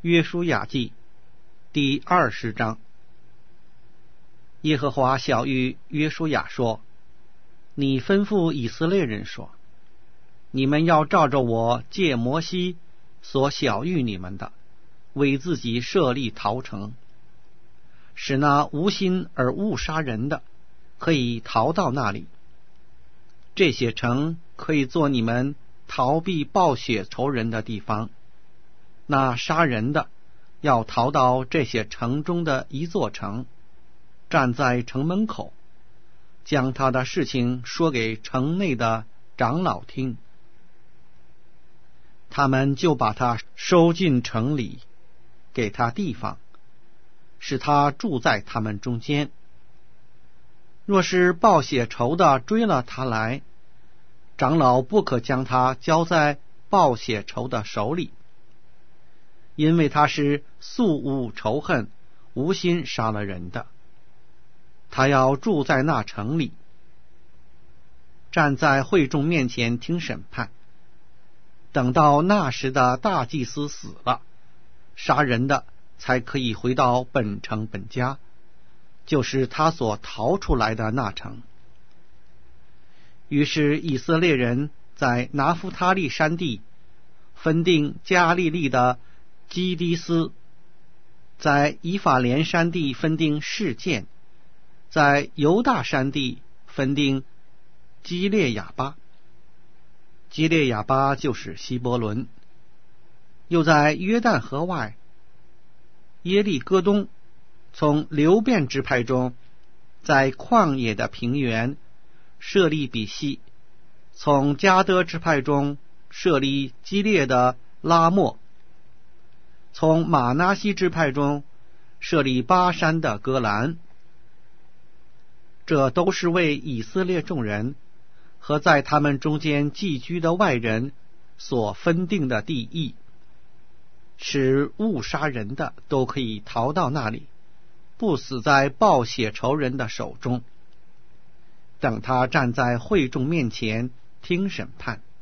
约书亚记第20章。耶和华晓谕约书亚说：你吩咐以色列人说，你们要照着我借摩西所晓谕你们的，为自己设立逃城，使那无心而误杀人的可以逃到那里。这些城可以做你们逃避暴血仇人的地方。那杀人的要逃到这些城中的一座城，站在城门口，将他的事情说给城内的长老听，他们就把他收进城里，给他地方，使他住在他们中间。若是报血仇的追了他来，长老不可将他交在报血仇的手里，因为他是素无仇恨，无心杀了人的。他要住在那城里，站在会众面前听审判。等到那时的大祭司死了，杀人的才可以回到本城本家，就是他所逃出来的那城。于是以色列人在拿弗他利山地分定加利利的基迪斯，在以法莲山地分定示剑，在犹大山地分定基列亚巴。基列亚巴就是希伯伦。又在约旦河外耶利哥东，从流便支派中，在旷野的平原设立比西，从迦得支派中设立基列的拉末，从马拿西支派中设立巴山的戈兰。这都是为以色列众人和在他们中间寄居的外人所分定的地邑，使误杀人的都可以逃到那里，不死在报血仇人的手中。等他站在会众面前听审判。